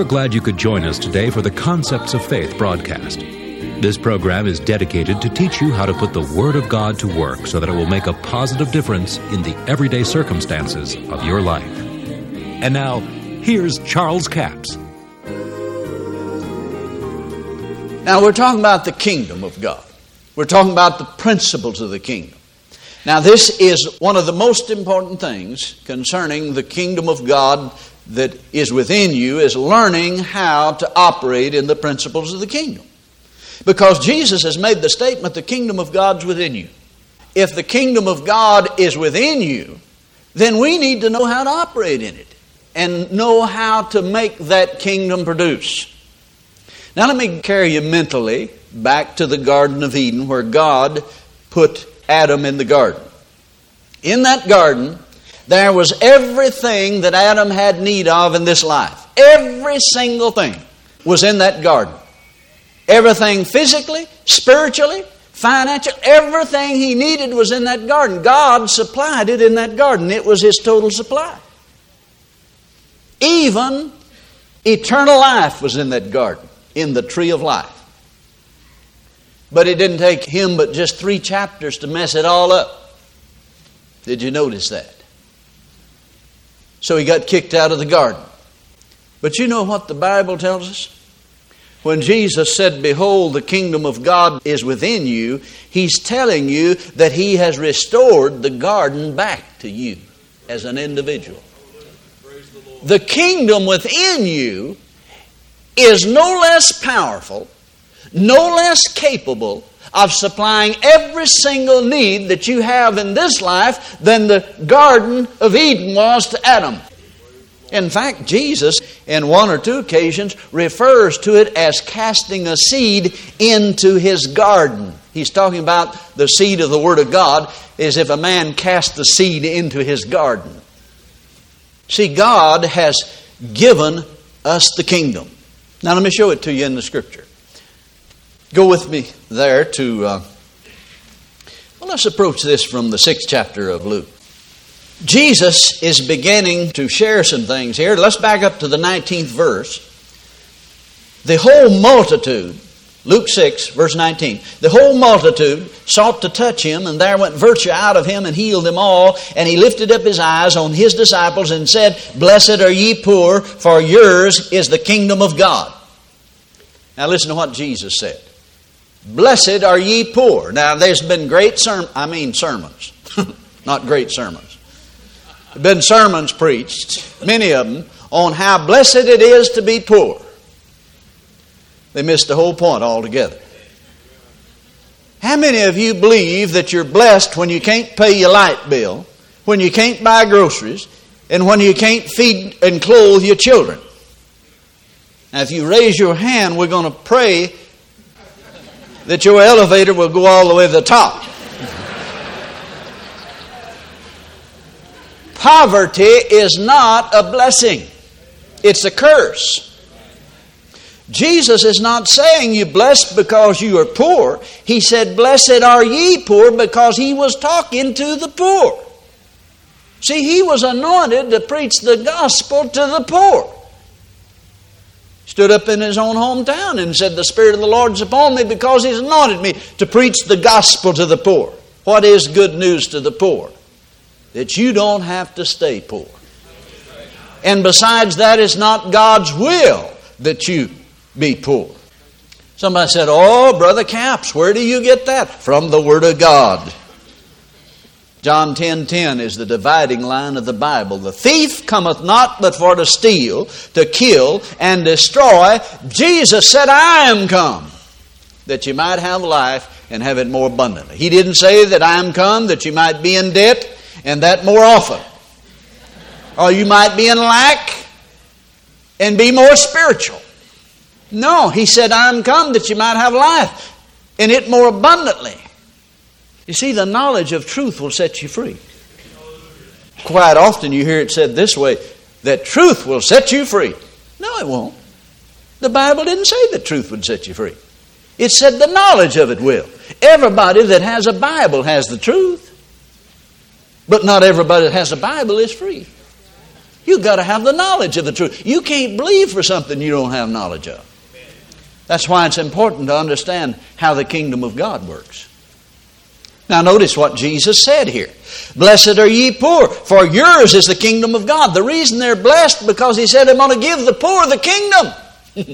We're glad you could join us today for the Concepts of Faith broadcast. This program is dedicated to teach you how to put the Word of God to work so that it will make a positive difference in the everyday circumstances of your life. And now, here's Charles Capps. Now, we're talking about the kingdom of God. We're talking about the principles of the kingdom. Now, this is one of the most important things concerning the kingdom of God that is within you, is learning how to operate in the principles of the kingdom. Because Jesus has made the statement, the kingdom of God's within you. If the kingdom of God is within you, then we need to know how to operate in it and know how to make that kingdom produce. Now let me carry you mentally back to the Garden of Eden, where God put Adam in the garden. In that garden, there was everything that Adam had need of in this life. Every single thing was in that garden. Everything physically, spiritually, financially, everything he needed was in that garden. God supplied it in that garden. It was His total supply. Even eternal life was in that garden, in the tree of life. But it didn't take Him but just 3 chapters to mess it all up. Did you notice that? So He got kicked out of the garden. But you know what the Bible tells us? When Jesus said, "Behold, the kingdom of God is within you," He's telling you that He has restored the garden back to you as an individual. The kingdom within you is no less powerful, no less capable of supplying every single need that you have in this life than the Garden of Eden was to Adam. In fact, Jesus, in 1 or 2 occasions, refers to it as casting a seed into His garden. He's talking about the seed of the Word of God, as if a man cast the seed into his garden. See, God has given us the kingdom. Now let me show it to you in the Scripture. Go with me there to, let's approach this from the 6th chapter of Luke. Jesus is beginning to share some things here. Let's back up to the 19th verse. The whole multitude, Luke 6, verse 19, the whole multitude sought to touch Him, and there went virtue out of Him and healed them all. And He lifted up His eyes on His disciples and said, "Blessed are ye poor, for yours is the kingdom of God." Now listen to what Jesus said. Blessed are ye poor. Now there's been sermons, not great sermons. There have been sermons preached, many of them, on how blessed it is to be poor. They missed the whole point altogether. How many of you believe that you're blessed when you can't pay your light bill, when you can't buy groceries, and when you can't feed and clothe your children? Now if you raise your hand, we're going to pray that your elevator will go all the way to the top. Poverty is not a blessing. It's a curse. Jesus is not saying you're blessed because you are poor. He said, "Blessed are ye poor," because He was talking to the poor. See, He was anointed to preach the gospel to the poor. Stood up in His own hometown and said, "The Spirit of the Lord is upon me because He's anointed me to preach the gospel to the poor." What is good news to the poor? That you don't have to stay poor. And besides that, it's not God's will that you be poor. Somebody said, "Oh, Brother Capps, where do you get that?" From the Word of God. John 10:10 is the dividing line of the Bible. "The thief cometh not but for to steal, to kill, and destroy. Jesus said, I am come, that you might have life and have it more abundantly." He didn't say that I am come that you might be in debt, and that more often. Or you might be in lack and be more spiritual. No, He said, "I am come that you might have life and it more abundantly." You see, the knowledge of truth will set you free. Quite often you hear it said this way, that truth will set you free. No, it won't. The Bible didn't say that truth would set you free. It said the knowledge of it will. Everybody that has a Bible has the truth. But not everybody that has a Bible is free. You've got to have the knowledge of the truth. You can't believe for something you don't have knowledge of. That's why it's important to understand how the kingdom of God works. Now notice what Jesus said here. Blessed are ye poor, for yours is the kingdom of God. The reason they're blessed because He said, I'm going to give the poor the kingdom.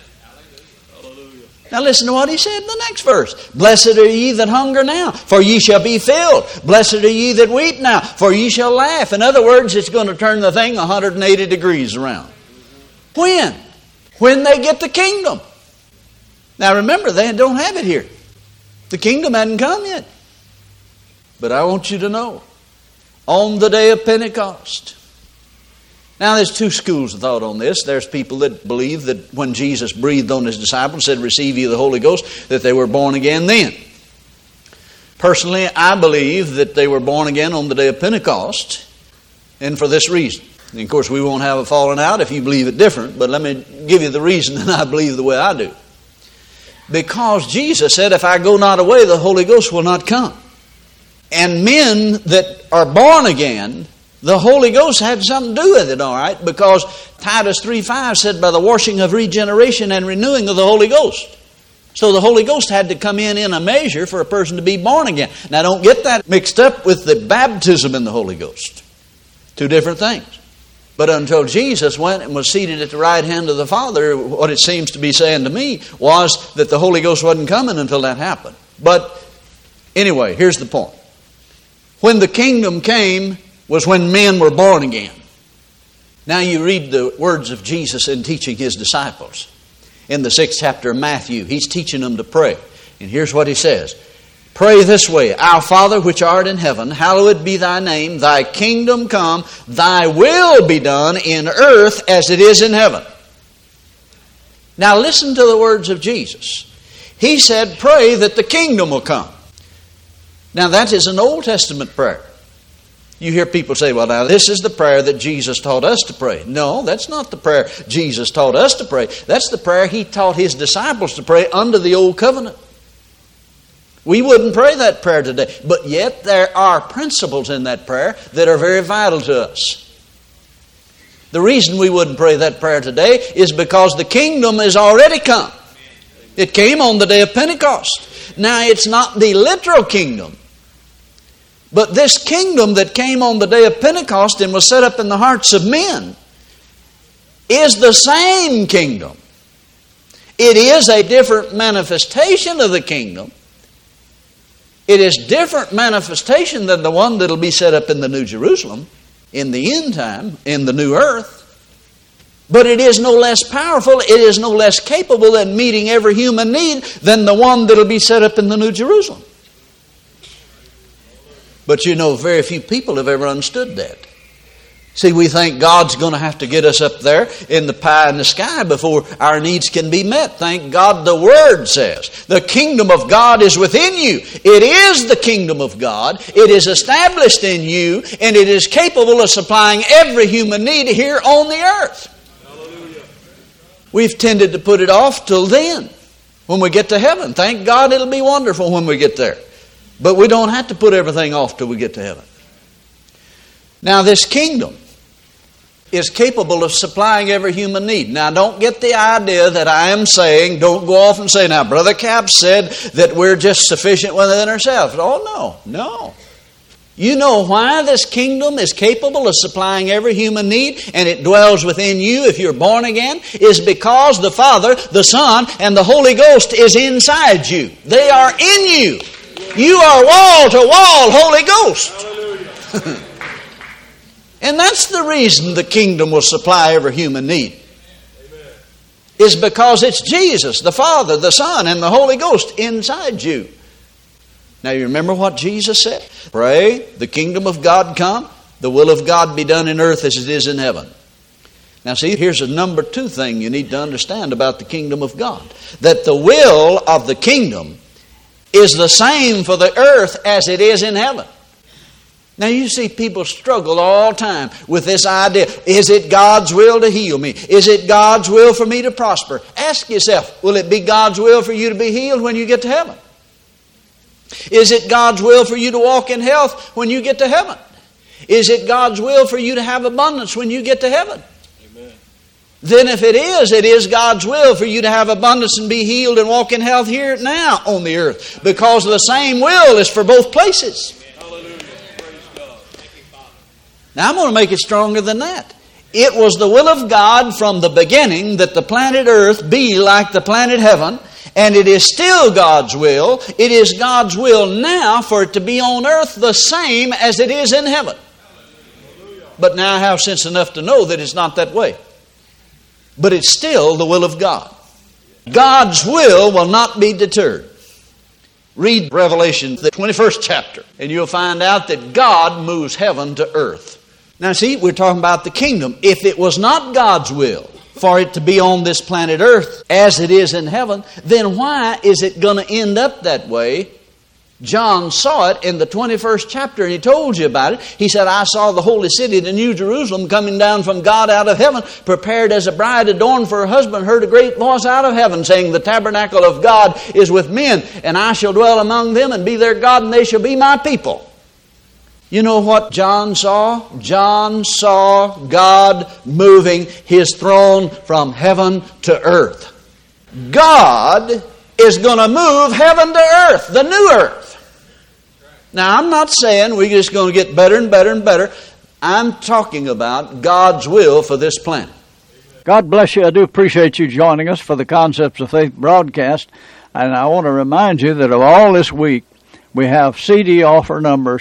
Now listen to what He said in the next verse. Blessed are ye that hunger now, for ye shall be filled. Blessed are ye that weep now, for ye shall laugh. In other words, it's going to turn the thing 180 degrees around. When? When they get the kingdom. Now remember, they don't have it here. The kingdom hadn't come yet. But I want you to know, on the day of Pentecost. Now there's two schools of thought on this. There's people that believe that when Jesus breathed on His disciples, said, receive ye the Holy Ghost, that they were born again then. Personally, I believe that they were born again on the day of Pentecost, and for this reason. And of course, we won't have a falling out if you believe it different, but let me give you the reason that I believe the way I do. Because Jesus said, if I go not away, the Holy Ghost will not come. And men that are born again, the Holy Ghost had something to do with it, all right? Because Titus 3:5 said, by the washing of regeneration and renewing of the Holy Ghost. So the Holy Ghost had to come in a measure for a person to be born again. Now don't get that mixed up with the baptism in the Holy Ghost. Two different things. But until Jesus went and was seated at the right hand of the Father, what it seems to be saying to me was that the Holy Ghost wasn't coming until that happened. But anyway, here's the point. When the kingdom came was when men were born again. Now you read the words of Jesus in teaching His disciples. In the 6th chapter of Matthew, He's teaching them to pray. And here's what He says. Pray this way, Our Father which art in heaven, hallowed be Thy name, Thy kingdom come, Thy will be done in earth as it is in heaven. Now listen to the words of Jesus. He said, pray that the kingdom will come. Now that is an Old Testament prayer. You hear people say, well, now this is the prayer that Jesus taught us to pray. No, that's not the prayer Jesus taught us to pray. That's the prayer He taught His disciples to pray under the Old Covenant. We wouldn't pray that prayer today. But yet there are principles in that prayer that are very vital to us. The reason we wouldn't pray that prayer today is because the kingdom has already come. It came on the day of Pentecost. Now it's not the literal kingdom. But this kingdom that came on the day of Pentecost and was set up in the hearts of men is the same kingdom. It is a different manifestation of the kingdom. It is different manifestation than the one that will be set up in the New Jerusalem, in the end time, in the new earth. But it is no less powerful, it is no less capable in meeting every human need than the one that will be set up in the New Jerusalem. But you know, very few people have ever understood that. See, we think God's going to have to get us up there in the pie in the sky before our needs can be met. Thank God the Word says, the kingdom of God is within you. It is the kingdom of God. It is established in you, and it is capable of supplying every human need here on the earth. Hallelujah. We've tended to put it off till then, when we get to heaven. Thank God it'll be wonderful when we get there. But we don't have to put everything off till we get to heaven. Now this kingdom is capable of supplying every human need. Now don't get the idea that I am saying, don't go off and say, now Brother Cap said that we're just sufficient within ourselves. Oh no. You know why this kingdom is capable of supplying every human need and it dwells within you if you're born again? Is because the Father, the Son, and the Holy Ghost is inside you. They are in you. You are wall to wall Holy Ghost. And that's the reason the kingdom will supply every human need. Amen. Is because it's Jesus, the Father, the Son, and the Holy Ghost inside you. Now you remember what Jesus said? Pray, the kingdom of God come, the will of God be done in earth as it is in heaven. Now see, here's a number 2 thing you need to understand about the kingdom of God. That the will of the kingdom is the same for the earth as it is in heaven. Now you see people struggle all the time with this idea. Is it God's will to heal me? Is it God's will for me to prosper? Ask yourself, will it be God's will for you to be healed when you get to heaven? Is it God's will for you to walk in health when you get to heaven? Is it God's will for you to have abundance when you get to heaven? Amen. Then if it is God's will for you to have abundance and be healed and walk in health here now on the earth. Because the same will is for both places. Hallelujah. Praise God. Now I'm going to make it stronger than that. It was the will of God from the beginning that the planet Earth be like the planet heaven. And it is still God's will. It is God's will now for it to be on earth the same as it is in heaven. But now I have sense enough to know that it's not that way. But it's still the will of God. God's will not be deterred. Read Revelation, the 21st chapter, and you'll find out that God moves heaven to earth. Now see, we're talking about the kingdom. If it was not God's will for it to be on this planet earth as it is in heaven, then why is it going to end up that way? John saw it in the 21st chapter, and he told you about it. He said, I saw the holy city, the New Jerusalem, coming down from God out of heaven, prepared as a bride adorned for her husband, heard a great voice out of heaven, saying, the tabernacle of God is with men, and I shall dwell among them, and be their God, and they shall be my people. You know what John saw? John saw God moving His throne from heaven to earth. God is going to move heaven to earth, the new earth. Now, I'm not saying we're just going to get better and better and better. I'm talking about God's will for this planet. God bless you. I do appreciate you joining us for the Concepts of Faith broadcast. And I want to remind you that of all this week, we have CD offer number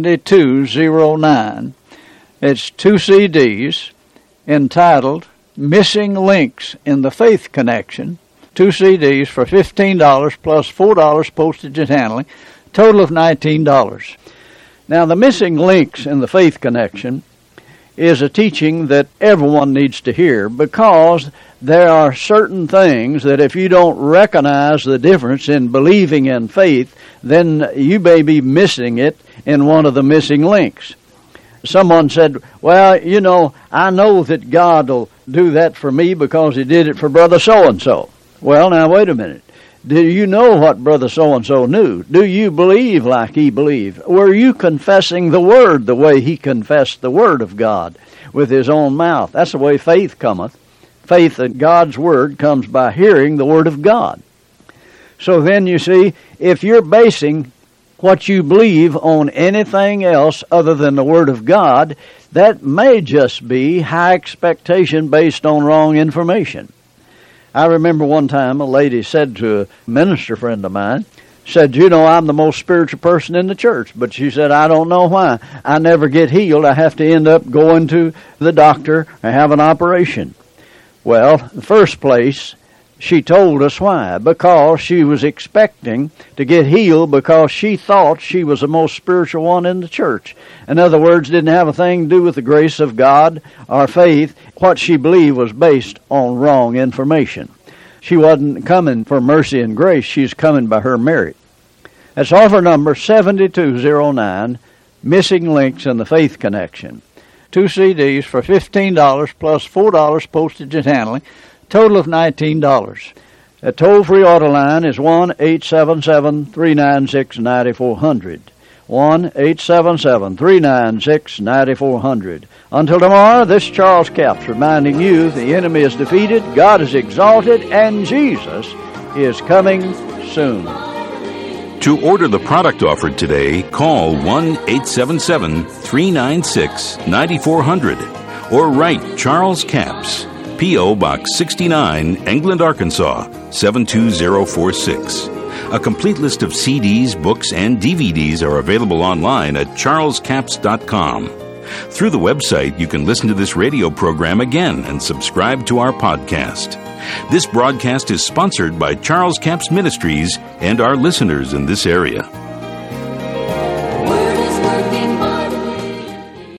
7209. It's 2 CDs entitled Missing Links in the Faith Connection. 2 CDs for $15 plus $4 postage and handling, total of $19. Now, the Missing Links in the Faith Connection is a teaching that everyone needs to hear, because there are certain things that if you don't recognize the difference in believing in faith, then you may be missing it in one of the missing links. Someone said, well, you know, I know that God will do that for me because He did it for Brother so-and-so. Well, now, wait a minute. Do you know what Brother so-and-so knew? Do you believe like he believed? Were you confessing the Word the way he confessed the Word of God with his own mouth? That's the way faith cometh. Faith in God's Word comes by hearing the Word of God. So then you see, if you're basing what you believe on anything else other than the Word of God, that may just be high expectation based on wrong information. I remember one time a lady said to a minister friend of mine, said, you know, I'm the most spiritual person in the church. But she said, I don't know why. I never get healed. I have to end up going to the doctor and have an operation. Well, in the first place, she told us why. Because she was expecting to get healed because she thought she was the most spiritual one in the church. In other words, didn't have a thing to do with the grace of God or faith. What she believed was based on wrong information. She wasn't coming for mercy and grace. She's coming by her merit. That's offer number 7209, Missing Links in the Faith Connection. 2 CDs for $15 plus $4 postage and handling, total of $19. The toll-free order line is 1-877-396-9400. 1-877-396-9400. Until tomorrow, this is Charles Capps reminding you the enemy is defeated, God is exalted, and Jesus is coming soon. To order the product offered today, call 1-877-396-9400 or write Charles Capps, P.O. Box 69, England, Arkansas, 72046. A complete list of CDs, books, and DVDs are available online at charlescapps.com. Through the website, you can listen to this radio program again and subscribe to our podcast. This broadcast is sponsored by Charles Capps Ministries and our listeners in this area.